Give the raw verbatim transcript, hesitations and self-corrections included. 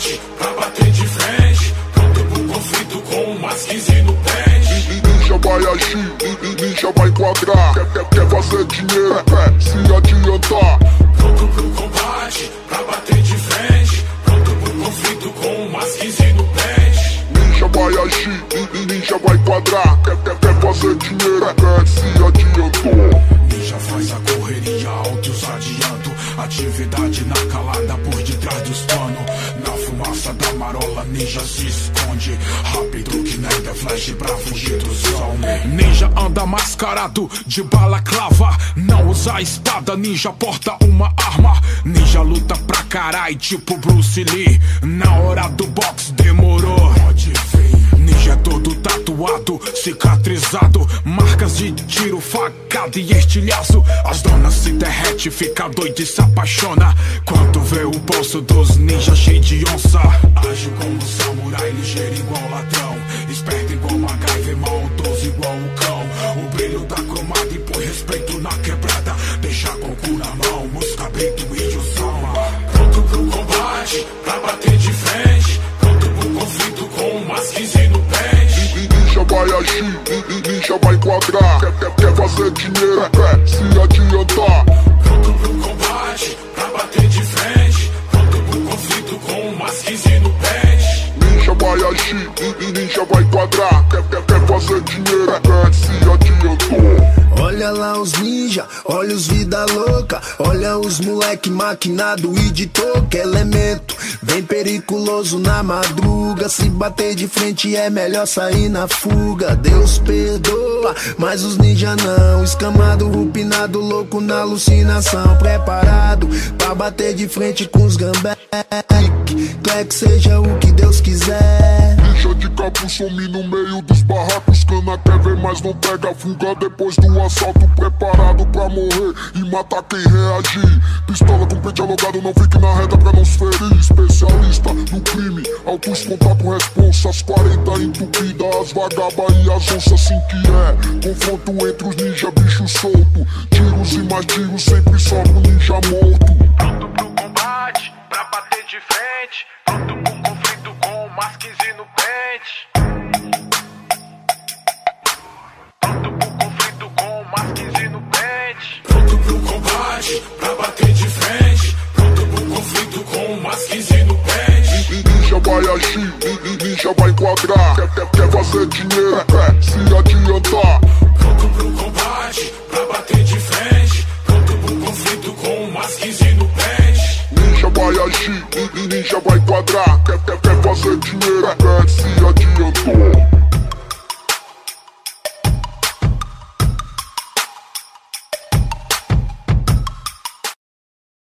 combate, pra bater de frente, pronto pro conflito com umas quinze no pente. Ninja vai agir, ninja vai enquadrar. Quer, quer, quer fazer dinheiro, é, se adiantar. Pronto pro combate, pra bater de frente, pronto pro conflito com umas quinze no pente. Ninja vai agir, ninja vai enquadrar. Quer, quer, quer fazer dinheiro, é, se adiantou. Ninja faz a correria, altos adianto. Atividade na calada por detrás dos panos. Na fumaça da marola, ninja se esconde. Rápido que nem The Flash pra fugir do sol. Ninja anda mascarado de balaclava. Não usa espada, ninja porta uma arma. Ninja luta pra carai, tipo Bruce Lee. Na hora do box demorou. Pode ver. Ninja é todo tatuado, cicatrizado. Marcas de tiro, facada e estilhaço. As donas se derrete, fica doido e se apaixona quando vê o bolso dos ninjas cheio de onça. Age como samurai, ligeiro igual ladrão. Esperto igual MacGyver, maldoso igual o cão. O brilho da cromada impõe respeito na quebrada. Deixa com o cu na mão, moscabrito e Josama. Pronto pro combate, pra bater de frente, pronto pro conflito com umas quinze no pente. Ninja vai agir, ninja vai enquadrar. Quer, quer, quer fazer dinheiro, é, se adiantar. Pronto pro combate, pra bater de frente, pronto pro conflito com umas quinze no pente. Ninja vai agir, ninja vai enquadrar. Quer, quer, quer fazer dinheiro, é, se adiantou. Olha lá os ninja, olha os vida louca. Olha os moleque maquinado e de touca. Elemento, bem periculoso na madruga. Se bater de frente é melhor sair na fuga. Deus perdoa, mas os ninja não. Escamado, rupinado, louco na alucinação. Preparado pra bater de frente com os gambé. Quer que seja o que Deus quiser. Ninja de cabo some no meio dos barracos. Cana quer ver, mas não pega fuga depois do assalto. Preparado pra morrer e matar quem reagir. Pistola com pente alongado, não fique na reta pra não se ferir. Especialista no crime, altos contato, responsa. As quarenta entupidas, as vagabas e as onças, assim que é. Confronto entre os ninja, bicho solto. Tiros e mais tiros, sempre sobra um ninja morto. Pronto pro combate, pra bater de frente, pronto pro conflito com umas quinze no pente. Pronto pro conflito com umas quinze no pente. Pronto pro combate, pra bater de frente, pronto pro conflito com umas quinze no pente. Ninja vai agir, ninja vai enquadrar. Quer, quer, quer fazer dinheiro, é, se adiantar. Pronto pro combate, pra bater de frente, pronto pro conflito com umas quinze no pente. Ninja vai agir, ninja vai enquadrar. Quer, quer, quer fazer dinheiro, é, se adiantou.